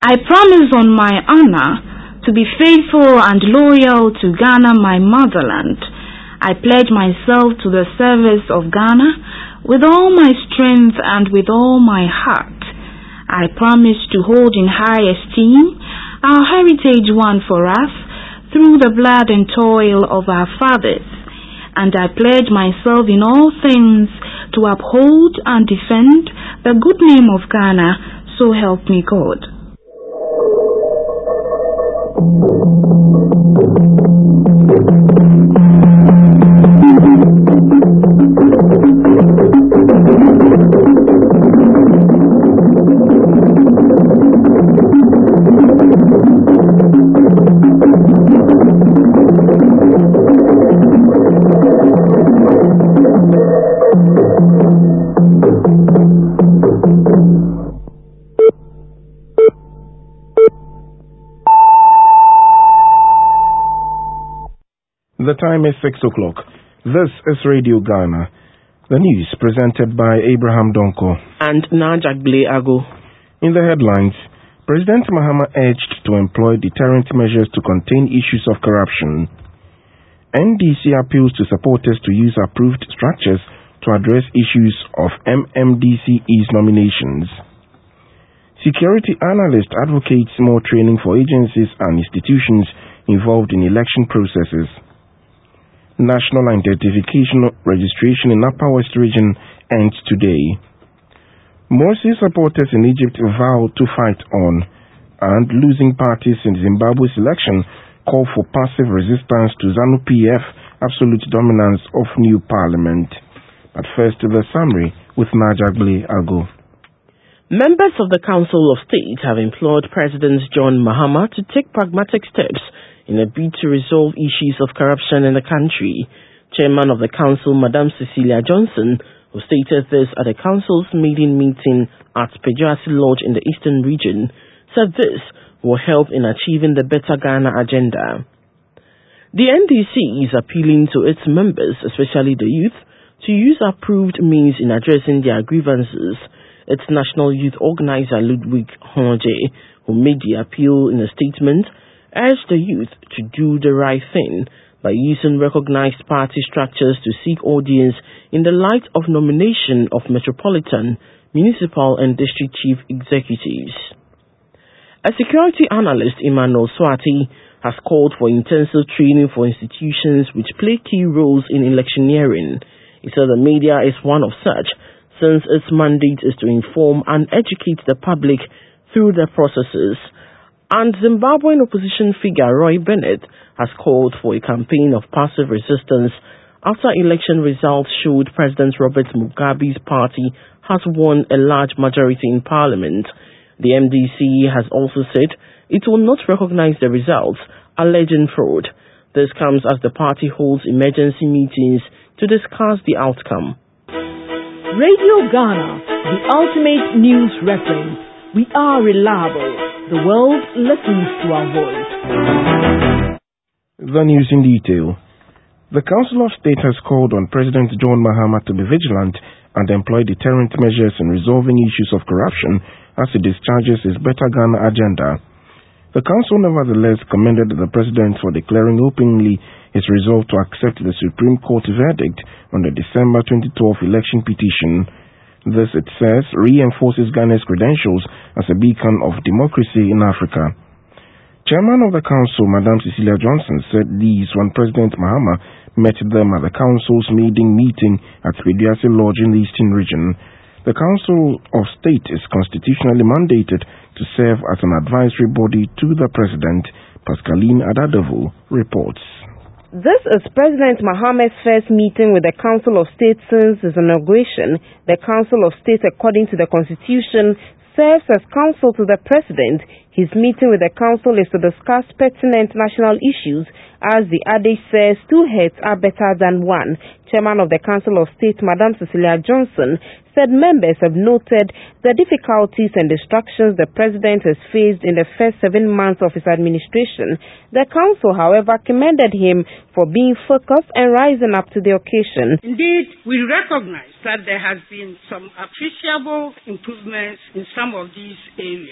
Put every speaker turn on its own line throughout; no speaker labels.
I promise on my honor to be faithful and loyal to Ghana, my motherland. I pledge myself to the service of Ghana with all my strength and with all my heart. I promise to hold in high esteem our heritage won for us through the blood and toil of our fathers, and I pledge myself in all things to uphold and defend the good name of Ghana, so help me God.
The time is 6 o'clock. This is Radio Ghana. The news presented by Abraham Donko
and Najagbele Ago.
In the headlines, President Mahama urged to employ deterrent measures to contain issues of corruption. NDC appeals to supporters to use approved structures to address issues of MMDCE's nominations. Security analyst advocates more training for agencies and institutions involved in election processes. National Identification Registration in Upper West Region ends today. Morsi supporters in Egypt vow to fight on, and losing parties in Zimbabwe's election call for passive resistance to ZANU-PF absolute dominance of new parliament. But first, the summary with Najagbele Ago.
Members of the Council of State have implored President John Mahama to take pragmatic steps in a bid to resolve issues of corruption in the country. Chairman of the Council, Madam Cecilia Johnson, who stated this at the Council's maiden meeting at Pejuasi Lodge in the Eastern Region, said this will help in achieving the Better Ghana agenda. The NDC is appealing to its members, especially the youth, to use approved means in addressing their grievances. Its national youth organizer, Ludwig Honje, who made the appeal in a statement, urged the youth to do the right thing by using recognized party structures to seek audience in the light of nomination of metropolitan, municipal and district chief executives. A security analyst, Emmanuel Swati, has called for intensive training for institutions which play key roles in electioneering. He said the media is one of such, since its mandate is to inform and educate the public through the processes. And Zimbabwean opposition figure Roy Bennett has called for a campaign of passive resistance after election results showed President Robert Mugabe's party has won a large majority in parliament. The MDC has also said it will not recognize the results, alleging fraud. This comes as the party holds emergency meetings to discuss the outcome.
Radio Ghana, the ultimate news reference. We are reliable. The world listens to our voice.
The news in detail. The Council of State has called on President John Mahama to be vigilant and employ deterrent measures in resolving issues of corruption as he discharges his Better Ghana agenda. The Council nevertheless commended the President for declaring openly his resolve to accept the Supreme Court verdict on the December 2012 election petition. This, it says, reinforces Ghana's credentials as a beacon of democracy in Africa. Chairman of the Council, Madam Cecilia Johnson, said these when President Mahama met them at the Council's maiden meeting at Pejuasi Lodge in the Eastern Region. The Council of State is constitutionally mandated to serve as an advisory body to the President. Pascaline Adadevo reports.
This is President Mahama's first meeting with the Council of State since his inauguration. The Council of State, according to the Constitution, serves as counsel to the President. His meeting with the Council is to discuss pertinent national issues. As the adage says, two heads are better than one. Chairman of the Council of State, Madam Cecilia Johnson, said members have noted the difficulties and distractions the President has faced in the first 7 months of his administration. The Council, however, commended him for being focused and rising up to the occasion.
Indeed, we recognize that there has been some appreciable improvements in some of these areas.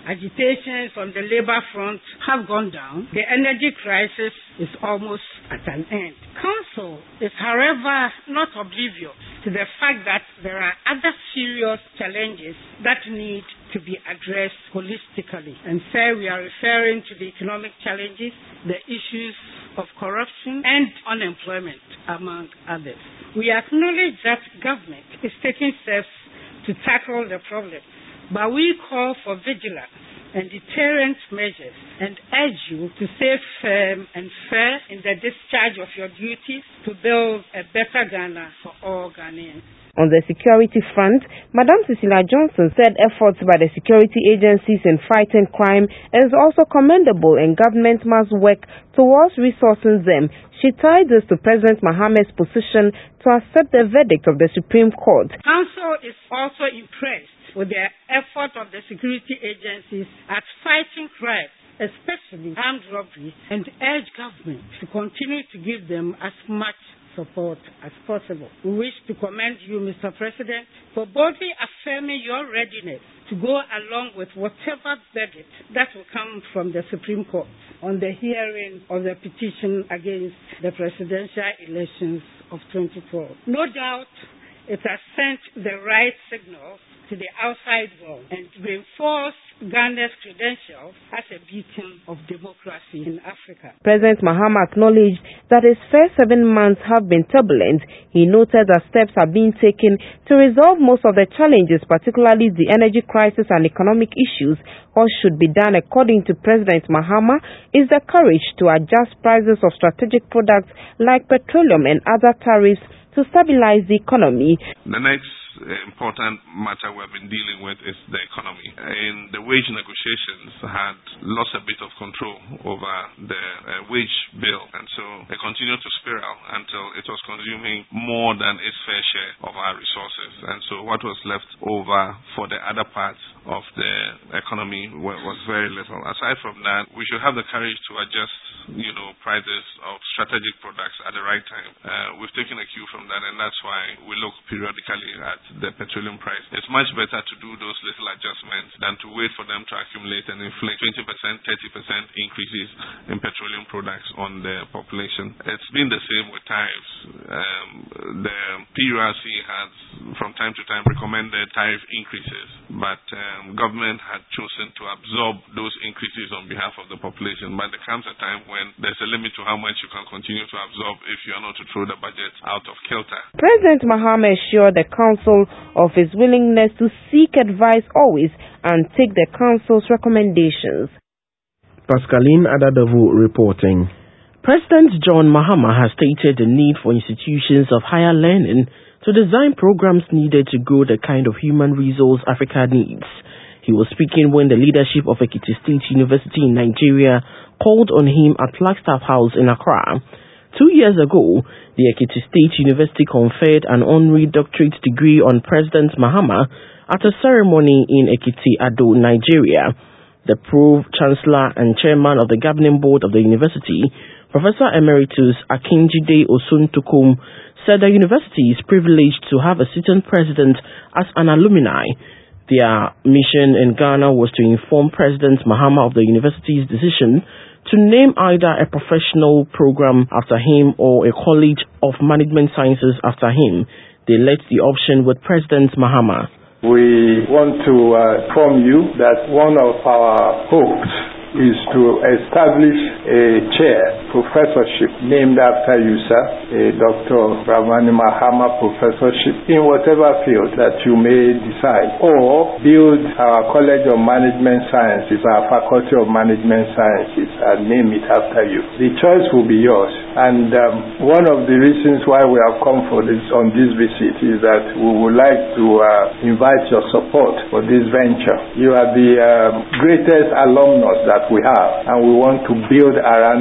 agitations on the labor front have gone down. The energy crisis is almost at an end. Council is, however, not oblivious to the fact that there are other serious challenges that need to be addressed holistically. And so we are referring to the economic challenges, the issues of corruption and unemployment, among others. We acknowledge that government is taking steps to tackle the problem, but we call for vigilance and deterrent measures and urge you to stay firm and fair in the discharge of your duties to build a better Ghana for all Ghanaians.
On the security front, Madam Cecilia Johnson said efforts by the security agencies in fighting crime is also commendable and government must work towards resourcing them. She tied this to President Mahama's position to accept the verdict of the Supreme Court.
Council is also impressed with the effort of the security agencies at fighting crime, especially armed robbery, and urge government to continue to give them as much support as possible. We wish to commend you, Mr. President, for boldly affirming your readiness to go along with whatever verdict that will come from the Supreme Court on the hearing of the petition against the presidential elections of 2012. No doubt it has sent the right signals to the outside world and reinforced Ghana's credentials as a beacon of democracy in Africa.
President Mahama acknowledged that his first 7 months have been turbulent. He noted that steps are being taken to resolve most of the challenges, particularly the energy crisis and economic issues. What should be done, according to President Mahama, is the courage to adjust prices of strategic products like petroleum and other tariffs to stabilize the economy.
The next important matter we've been dealing with is the economy. In the wage negotiations had lost a bit of control over the wage bill, and so it continued to spiral until it was consuming more than its fair share of our resources. And so what was left over for the other parts of the economy was very little. Aside from that, we should have the courage to adjust prices of strategic products at the right time. We've taken a cue from that, and that's why we look periodically at the petroleum price. It's much better to do those little adjustments than to wait for them to accumulate and inflict 20%, 30% increases in petroleum products on the population. It's been the same with tariffs. The PURC has from time to time recommended tariff increases, but government had chosen to absorb those increases on behalf of the population. But there comes a time when there's a limit to how much you can continue to absorb if you are not to throw the budget out of kilter.
President Mahama assured the Council of his willingness to seek advice always and take the Council's recommendations.
Pascaline Adadavu reporting.
President John Mahama has stated the need for institutions of higher learning to design programs needed to grow the kind of human resource Africa needs. He was speaking when the leadership of Ekiti State University in Nigeria called on him at Flagstaff House in Accra. 2 years ago, the Ekiti State University conferred an honorary doctorate degree on President Mahama at a ceremony in Ekiti Ado, Nigeria. The Pro-Chancellor and Chairman of the Governing Board of the university, Professor Emeritus Akinjide Osuntokum, said the university is privileged to have a sitting president as an alumni. Their mission in Ghana was to inform President Mahama of the university's decision to name either a professional program after him or a college of management sciences after him. They left the option with President Mahama.
We want to inform you that one of our hopes is to establish a chair, professorship, named after you, sir, a Dr. Dramani Mahama professorship in whatever field that you may decide, or build our College of Management Sciences, our Faculty of Management Sciences, and name it after you. The choice will be yours. And one of the reasons why we have come for this on this visit is that we would like to invite your support for this venture. You are the greatest alumnus that we have, and we want to build around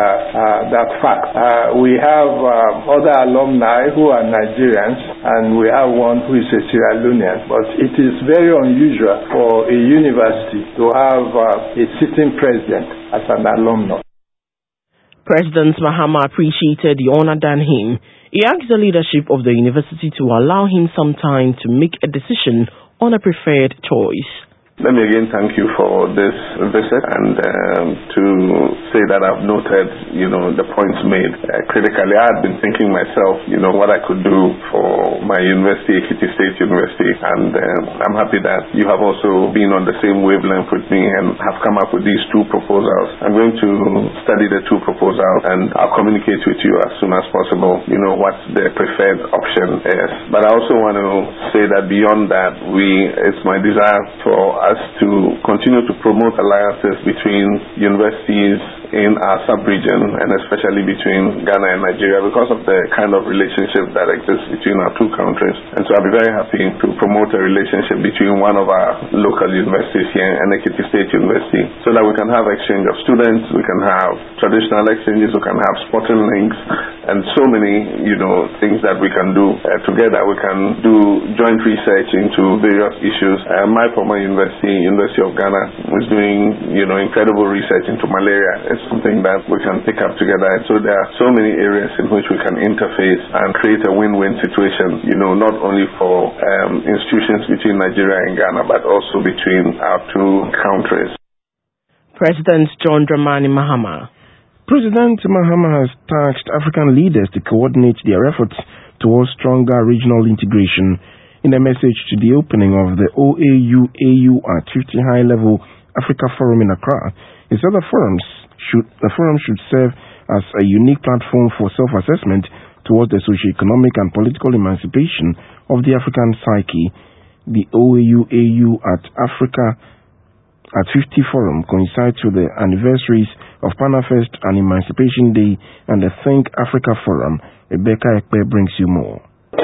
that fact. We have other alumni who are Nigerians, and we have one who is a Sierra Leonean, but it is very unusual for a university to have a sitting president as an alumnus.
President Mahama appreciated the honor done him. He asked the leadership of the university to allow him some time to make a decision on a preferred choice.
Let me again thank you for this visit and to say that I've noted, the points made. Critically, I had been thinking myself, what I could do for my university, Ekiti State University, and I'm happy that you have also been on the same wavelength with me and have come up with these two proposals. I'm going to study the two proposals and I'll communicate with you as soon as possible, what the preferred option is. But I also want to say that beyond that, it's my desire for us to continue to promote alliances between universities in our sub-region and especially between Ghana and Nigeria because of the kind of relationship that exists between our two countries. And so I'll be very happy to promote a relationship between one of our local universities here and Ekiti State University so that we can have exchange of students, we can have traditional exchanges, we can have sporting links, and so many, things that we can do together. We can do joint research into various issues. My former university, University of Ghana, is doing, incredible research into malaria. It's something that we can pick up together. And so there are so many areas in which we can interface and create a win-win situation, not only for institutions between Nigeria and Ghana, but also between our two countries.
President John Dramani Mahama.
President Mahama has tasked African leaders to coordinate their efforts towards stronger regional integration. In a message to the opening of the OAU-AU at 50 High-Level Africa Forum in Accra, he said the forum should serve as a unique platform for self-assessment towards the socio-economic and political emancipation of the African psyche. The OAU-AU at Africa at 50 Forum coincides with the anniversaries of PANAFEST and Emancipation Day and the Think Africa Forum. Rebecca Ekpe brings you more.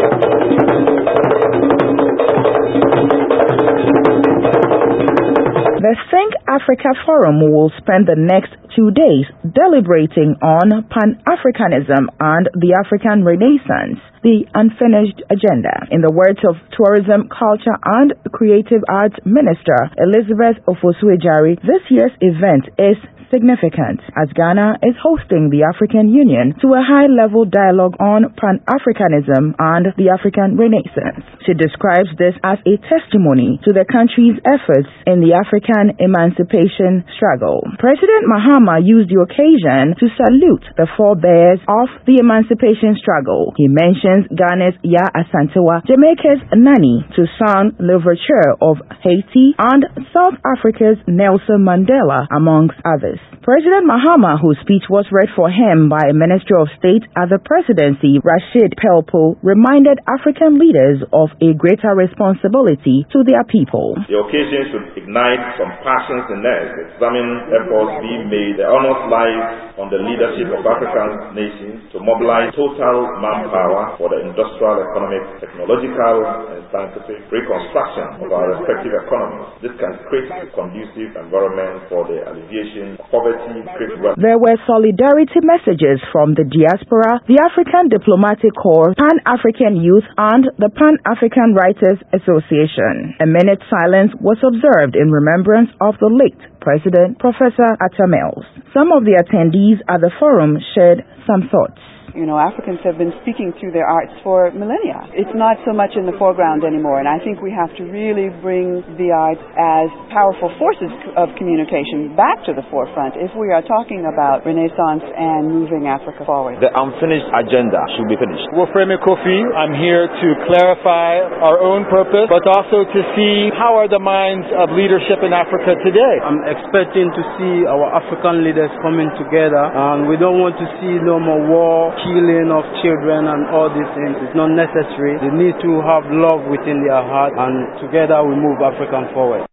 The Think Africa Forum will spend the next 2 days deliberating on Pan-Africanism and the African Renaissance, the unfinished agenda. In the words of Tourism, Culture and Creative Arts Minister Elizabeth Ofosu-Adjari, this year's event is significant as Ghana is hosting the African Union to a high-level dialogue on Pan-Africanism and the African Renaissance. She describes this as a testimony to the country's efforts in the African emancipation struggle. President Mahama used the occasion to salute the forebears of the emancipation struggle. He mentions Ghana's Yaa Asantewaa, Jamaica's Nani, Toussaint Louverture of Haiti, and South Africa's Nelson Mandela, amongst others. President Mahama, whose speech was read for him by Minister of State at the presidency, Rashid Pelpo, reminded African leaders of a greater responsibility to their people.
The occasion should ignite some passions in us, examine efforts being made. The onus lies on the leadership of African nations to mobilize total manpower for the industrial, economic, technological, and scientific reconstruction of our respective economies. This can create a conducive environment for the alleviation of poverty.
There were solidarity messages from the diaspora, the African Diplomatic Corps, Pan-African Youth, and the Pan-African Writers Association. A minute's silence was observed in remembrance of the late President Professor Atta Mills. Some of the attendees at the forum shared some thoughts.
Africans have been speaking through their arts for millennia. It's not so much in the foreground anymore, and I think we have to really bring the arts as powerful forces of communication back to the forefront if we are talking about Renaissance and moving Africa forward.
The unfinished agenda should be finished.
Wofremi Kofi, I'm here to clarify our own purpose, but also to see how are the minds of leadership in Africa today.
I'm expecting to see our African leaders coming together, and we don't want to see no more war, killing of children and all these things. It's not necessary. They need to have love within their heart, and together we move Africa forward.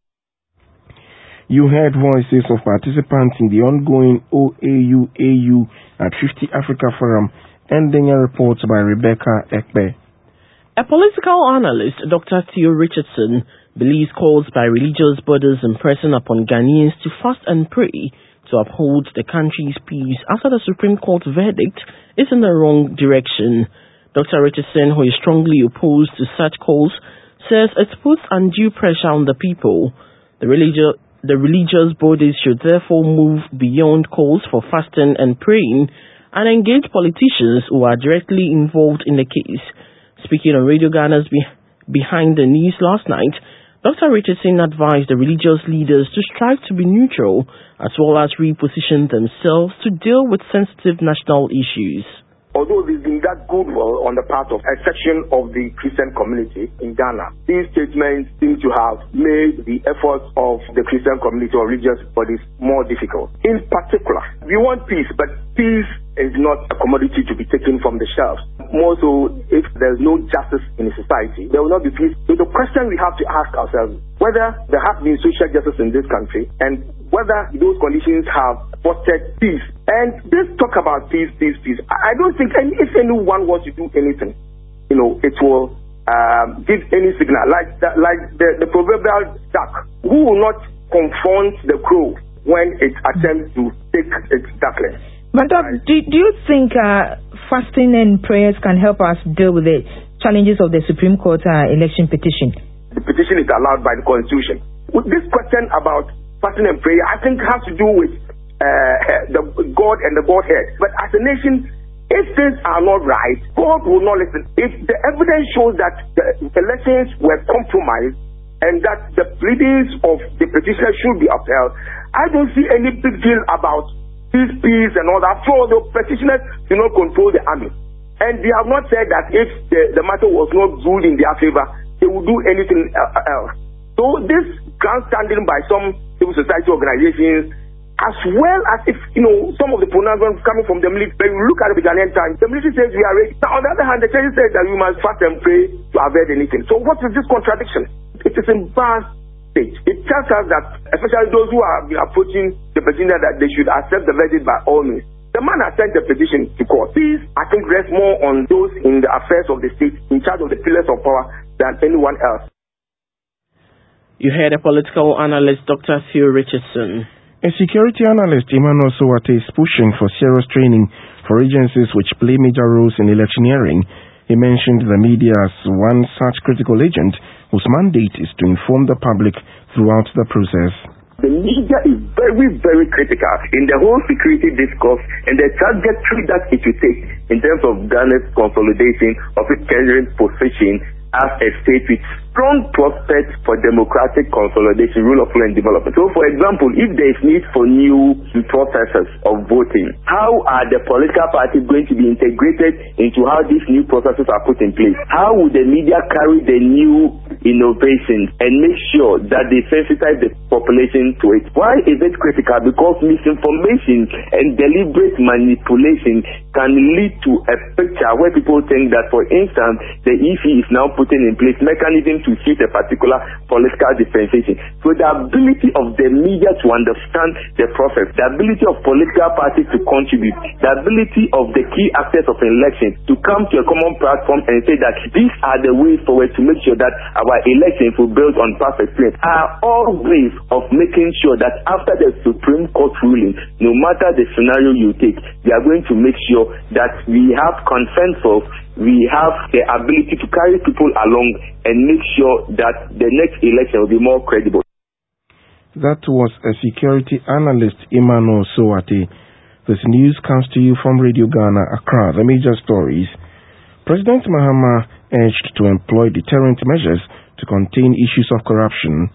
You heard voices of participants in the ongoing OAU-AU at 50 Africa Forum, ending a report by Rebecca Ekpe.
A political analyst, Dr. Theo Richardson, believes calls by religious bodies impressing upon Ghanaians to fast and pray to uphold the country's peace after the Supreme Court verdict is in the wrong direction. Dr. Richardson, who is strongly opposed to such calls, says it puts undue pressure on the people. The religious bodies should therefore move beyond calls for fasting and praying and engage politicians who are directly involved in the case. Speaking on Radio Ghana's Behind the News last night, Dr. Richardson advised the religious leaders to strive to be neutral as well as reposition themselves to deal with sensitive national issues.
Although there's been that goodwill on the part of a section of the Christian community in Ghana, these statements seem to have made the efforts of the Christian community or religious bodies more difficult. In particular, we want peace, but peace is not a commodity to be taken from the shelves. More so, if there's no justice in a society, there will not be peace. So the question we have to ask ourselves, whether there has been social justice in this country and whether those conditions have fostered peace. And this talk about peace. I don't think if anyone wants to do anything, it will give any signal. Like the proverbial duck, who will not confront the crow when it attempts to take its duckling.
But do you think fasting and prayers can help us deal with the challenges of the Supreme Court election petition?
The petition is allowed by the Constitution. With this question about fasting and prayer, I think has to do with the God and the Godhead. But as a nation, if things are not right, God will not listen. If the evidence shows that the elections were compromised and that the pleadings of the petitioner should be upheld, I don't see any big deal about peace and all that. So the petitioners do not control the army. And they have not said that if the matter was not ruled in their favor, they will do anything else. So this grandstanding by some civil society organizations, as well as if, some of the pronouncements coming from the military, when you look at the Ghanaian Times, the military says we are ready. Now, on the other hand, the church says that we must fast and pray to avoid anything. So what is this contradiction? It is in vast stage. It tells us that, especially those who have been approaching the petitioner, that they should accept the verdict by all means. The man has sent the petition to court. Peace, I think, rests more on those in the affairs of the state, in charge of the pillars of power, than anyone else.
You heard a political analyst, Dr. Theo Richardson.
A security analyst, Emmanuel Sowate, is pushing for serious training for agencies which play major roles in electioneering. He mentioned the media as one such critical agent whose mandate is to inform the public throughout the process.
The media is very, very critical in the whole security discourse and the trajectory that it will take in terms of Ghana's consolidation of its current position as a state with strong prospects for democratic consolidation, rule of law and development. So, for example, if there is need for new processes of voting, how are the political parties going to be integrated into how these new processes are put in place? How will the media carry the new innovations and make sure that they sensitize the population to it? Why is it critical? Because misinformation and deliberate manipulation can lead to a picture where people think that, for instance, the EC is now putting in place mechanisms to suit a particular political differentiation. So the ability of the media to understand the process, the ability of political parties to contribute, the ability of the key actors of an election to come to a common platform and say that these are the ways forward to make sure that our elections will build on past experience are all ways of making sure that after the Supreme Court ruling, no matter the scenario you take, we are going to make sure that we have consensus, we have the ability to carry people along and make sure that the next election will be more credible.
That was a security analyst, Emmanuel Sowate. This news comes to you from Radio Ghana, Accra. The major stories. President Mahama urged to employ deterrent measures to contain issues of corruption.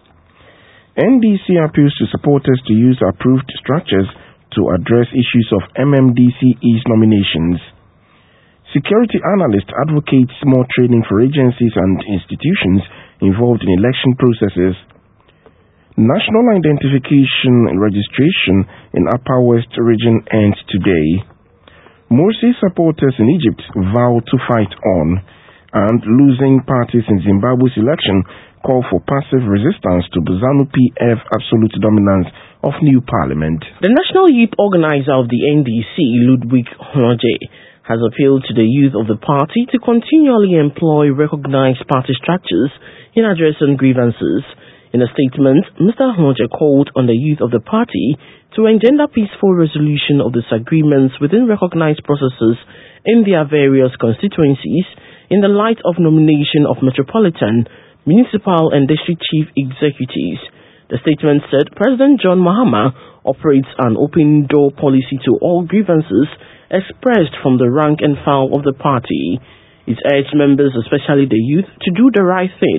NDC appeals to supporters to use approved structures to address issues of MMDCE's nominations. Security analyst advocates more training for agencies and institutions involved in election processes. National identification and registration in Upper West region ends today. Morsi supporters in Egypt vow to fight on, and losing parties in Zimbabwe's election call for passive resistance to ZANU-PF absolute dominance of new parliament.
The National Youth Organizer of the NDC, Ludwig Honoje, has appealed to the youth of the party to continually employ recognized party structures in addressing grievances. In a statement, Mr. Honoje called on the youth of the party to engender peaceful resolution of disagreements within recognized processes in their various constituencies in the light of nomination of metropolitan, municipal and district chief executives. The statement said President John Mahama operates an open door policy to all grievances expressed from the rank and file of the party. It urged members, especially the youth, to do the right thing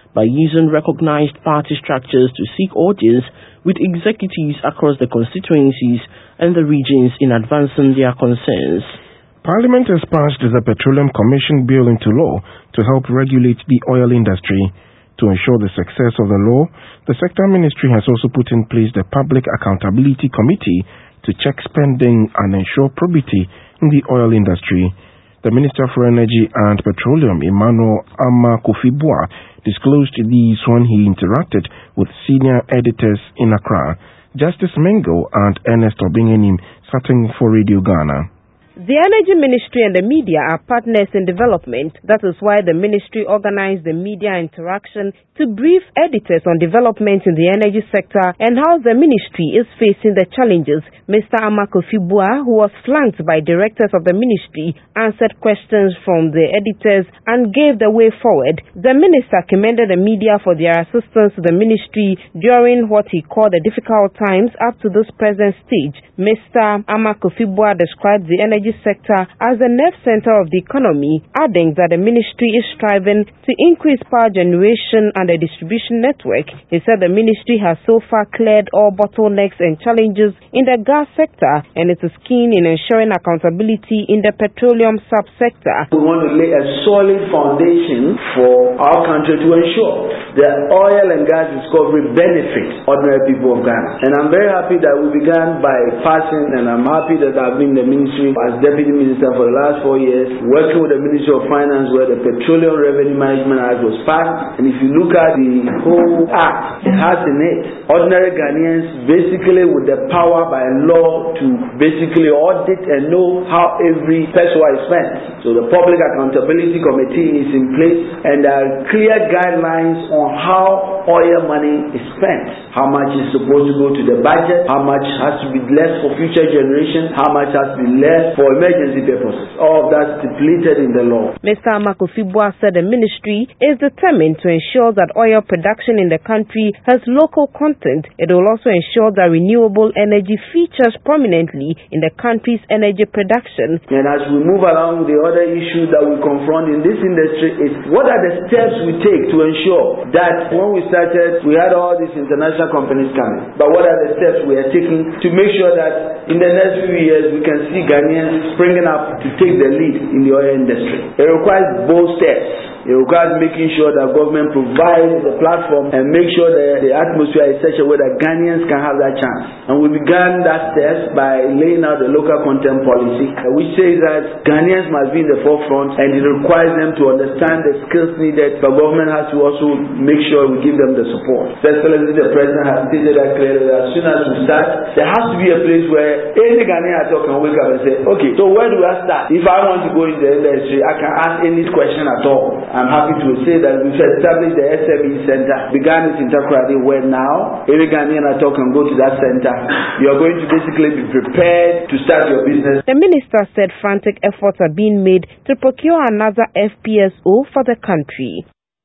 by using recognized party structures to seek audience with executives across the constituencies and the regions in advancing their concerns.
Parliament has passed the Petroleum Commission Bill into law to help regulate the oil industry. To ensure the success of the law, the Sector Ministry has also put in place the Public Accountability Committee to check spending and ensure probity in the oil industry. The Minister for Energy and Petroleum, Emmanuel Ama Kofi-Boah, disclosed these when he interacted with senior editors in Accra. Justice Mengo and Ernest Obingenim, sitting for Radio Ghana.
The Energy Ministry and the media are partners in development. That is why the ministry organized the media interaction to brief editors on developments in the energy sector and how the ministry is facing the challenges. Mr. Ama Kofi-Boah, who was flanked by directors of the ministry, answered questions from the editors and gave the way forward. The minister commended the media for their assistance to the ministry during what he called the difficult times up to this present stage. Mr. Ama Kofi-Boah described the energy sector as the nerve center of the economy, adding that the ministry is striving to increase power generation and the distribution network. He said the ministry has so far cleared all bottlenecks and challenges in the gas sector, and it is keen in ensuring accountability in the petroleum subsector.
We want to lay a solid foundation for our country to ensure that oil and gas discovery benefits ordinary people of Ghana. And I'm very happy that we began by passing, and I'm happy that I've been in the ministry as Deputy Minister for the last 4 years, working with the Ministry of Finance where the Petroleum Revenue Management Act was passed. And if you look at the whole act, it has in it ordinary Ghanaians basically with the power by law to basically audit and know how every peso is spent. So the Public Accountability Committee is in place, and there are clear guidelines on how oil money is spent. How much is supposed to go to the budget, how much has to be left for future generations, how much has to be left for emergency purposes. All of that stipulated in the law.
Mr. Ama Kofi-Boah said the ministry is determined to ensure that oil production in the country has local content. It will also ensure that renewable energy features prominently in the country's energy production.
And as we move along, the other issue that we confront in this industry is what are the steps we take to ensure that when we started, we had all these international companies coming. But what are the steps we are taking to make sure that in the next few years we can see Ghanaians springing up to take the lead in the oil industry? It requires bold steps. It requires making sure that government provides the platform and make sure that the atmosphere is such a way that Ghanaians can have that chance. And we began that steps by laying out the local content policy, which says that Ghanaians must be in the forefront, and it requires them to understand the skills needed, but government has to also make sure we give them the support. Excellency, the President has stated that clearly that as soon as we start, there has to be a place where any Ghanaian at all can wake up and say, okay, so where do I start? If I want to go in the industry, I can ask any question at all. I'm happy to say that we've established the SME Center, began it in Takoradi, where now every Ghanaian at all can go to that center. You are going to basically be prepared to start your business.
The minister said frantic efforts are being made to procure another FPSO for the country.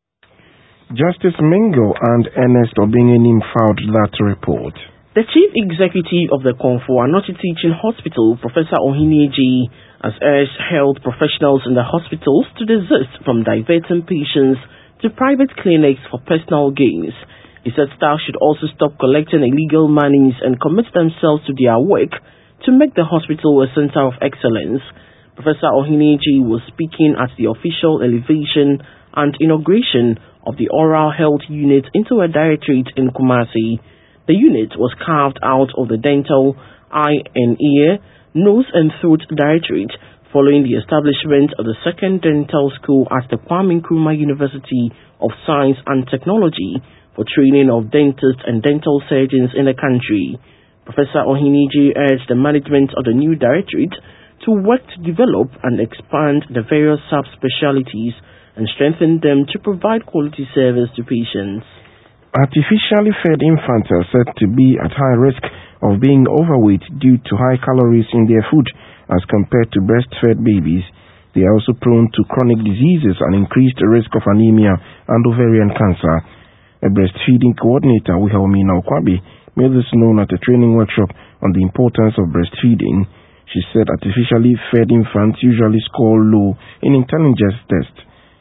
Justice Mengo and Ernest Obingenim filed that report.
The Chief Executive of the Komfo Anokye Teaching Hospital, Professor Ohinieji, has urged health professionals in the hospitals to desist from diverting patients to private clinics for personal gains. He said staff should also stop collecting illegal monies and commit themselves to their work to make the hospital a center of excellence. Professor Ohinieji was speaking at the official elevation and inauguration of the Oral Health Unit into a directorate in Kumasi. The unit was carved out of the Dental, Eye and Ear, Nose and Throat Directorate following the establishment of the second dental school at the Kwame Nkrumah University of Science and Technology for training of dentists and dental surgeons in the country. Professor Ohinieji urged the management of the new directorate to work to develop and expand the various subspecialties and strengthen them to provide quality service to patients.
Artificially fed infants are said to be at high risk of being overweight due to high calories in their food as compared to breastfed babies. They are also prone to chronic diseases and increased risk of anemia and ovarian cancer. A breastfeeding coordinator, Wilhelmina Okwabi, made this known at a training workshop on the importance of breastfeeding. She said artificially fed infants usually score low in intelligence tests.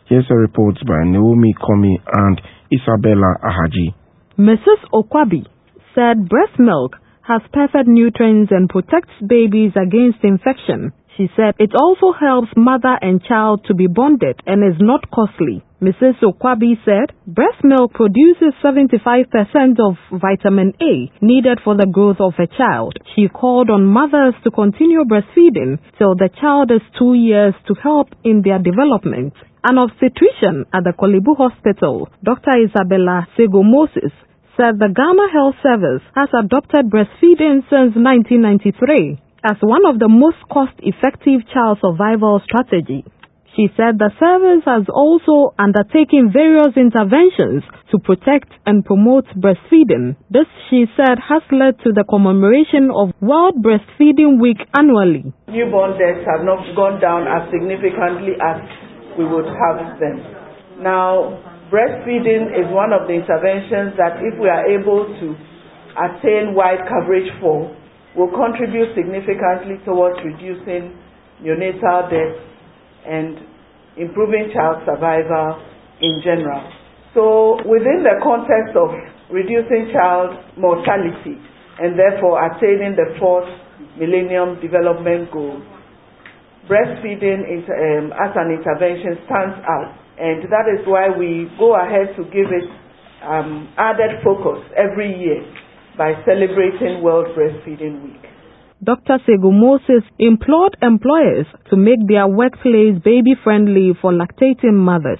Here's a report by Naomi Komi and Isabella Ahaji.
Mrs. Okwabi said breast milk has perfect nutrients and protects babies against infection. She said it also helps mother and child to be bonded and is not costly. Mrs. Okwabi said breast milk produces 75% of vitamin A needed for the growth of a child. She called on mothers to continue breastfeeding till the child is 2 years to help in their development. An obstetrician at the Kolebu Hospital, Dr. Isabella Sego-Moses, said the Ghana Health Service has adopted breastfeeding since 1993 as one of the most cost-effective child survival strategies. She said the service has also undertaken various interventions to protect and promote breastfeeding. This, she said, has led to the commemoration of World Breastfeeding Week annually.
Newborn deaths have not gone down as significantly as we would have them. Now, breastfeeding is one of the interventions that if we are able to attain wide coverage for, will contribute significantly towards reducing neonatal deaths and improving child survival in general. So within the context of reducing child mortality and therefore attaining the 4th Millennium Development Goal, breastfeeding as an intervention stands out. And that is why we go ahead to give it added focus every year by celebrating World Breastfeeding Week.
Dr. Sego-Moses implored employers to make their workplace baby-friendly for lactating mothers.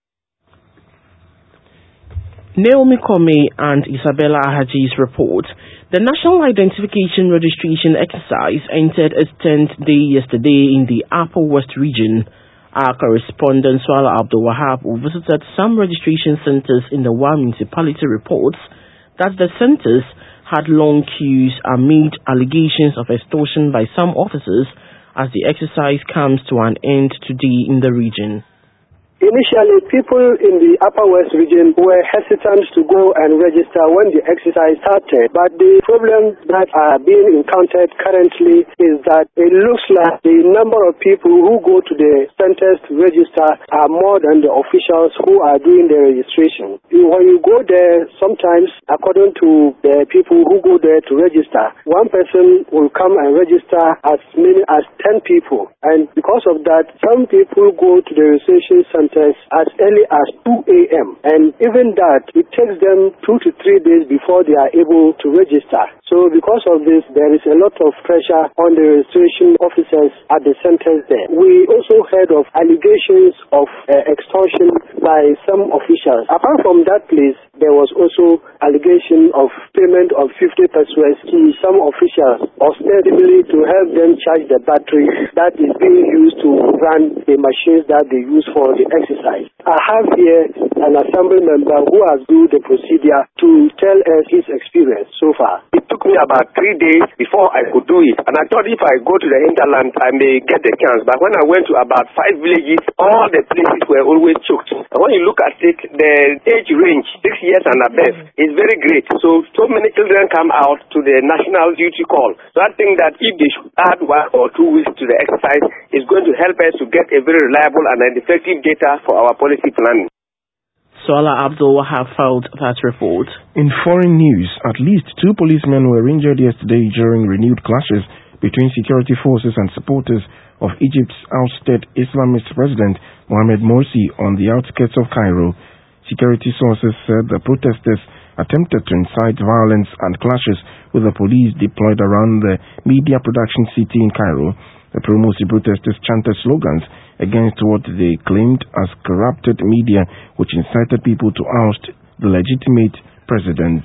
Naomi Komi and Isabella Ahaji's report. The National Identification Registration Exercise entered its 10th day yesterday in the Upper West region. Our correspondent Swala Abdul Wahab, who visited some registration centers in the Wa municipality, reports that the centers had long queues amid allegations of extortion by some officers as the exercise comes to an end today in the region.
Initially, people in the Upper West region were hesitant to go and register when the exercise started. But the problems that are being encountered currently is that it looks like the number of people who go to the centers to register are more than the officials who are doing the registration. When you go there, sometimes, according to the people who go there to register, one person will come and register as many as 10 people. And because of that, some people go to the registration center as early as 2 a.m. And even that, it takes them 2 to 3 days before they are able to register. So because of this, there is a lot of pressure on the registration officers at the centers there. We also heard of allegations of extortion by some officials. Apart from that place, there was also allegation of payment of 50 pesos to some officials, ostensibly to help them charge the battery that is being used to run the machines that they use for the exercise. I have here an assembly member who has done the procedure to tell us his experience so far.
It took me about 3 days before I could do it, and I thought if I go to the hinterland, I may get the chance. But when I went to about 5 villages, all the places were always choked. And when you look at it, the age range, 6 years and above, is very great. So many children come out to the national duty call. So I think that if they should add 1 or 2 weeks to the exercise, it's going to help us to get a very reliable and effective data for our policy planning.
Swala Abdul Wahab filed that report.
In foreign news, at least 2 policemen were injured yesterday during renewed clashes between security forces and supporters of Egypt's ousted Islamist President Mohamed Morsi on the outskirts of Cairo. Security sources said the protesters attempted to incite violence and clashes with the police deployed around the media production city in Cairo. The pro-Morsi protesters chanted slogans against what they claimed as corrupted media, which incited people to oust the legitimate president.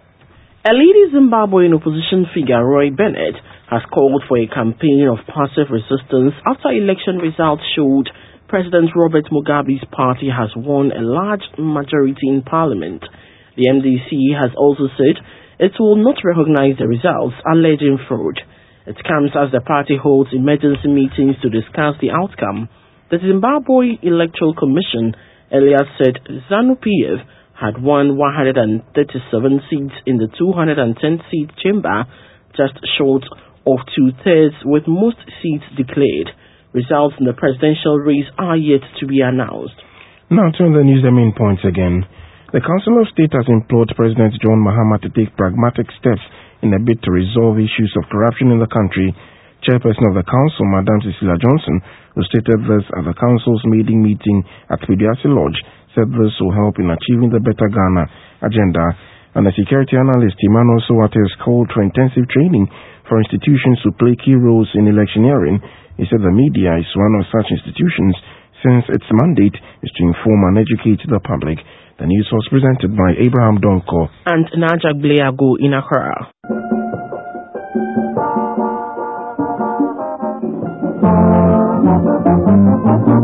A leading Zimbabwean opposition figure, Roy Bennett, has called for a campaign of passive resistance after election results showed President Robert Mugabe's party has won a large majority in parliament. The MDC has also said it will not recognize the results, alleging fraud. It comes as the party holds emergency meetings to discuss the outcome. The Zimbabwe Electoral Commission earlier said ZANU-PF had won 137 seats in the 210-seat chamber, just short of 2/3, with most seats declared. Results in the presidential race are yet to be announced.
Now to the news, the main points again. The Council of State has implored President John Mahama to take pragmatic steps in a bid to resolve issues of corruption in the country. Chairperson of the Council, Madam Cecilia Johnson, who stated this at the Council's maiden meeting at Pidiasi Lodge, said this will help in achieving the Better Ghana agenda. And the security analyst, Emmanuel Sowate, has called for intensive training for institutions to play key roles in electioneering. He said the media is one of such institutions since its mandate is to inform and educate the public. The news was presented by Abraham Donko
and Najak Bleago in Accra.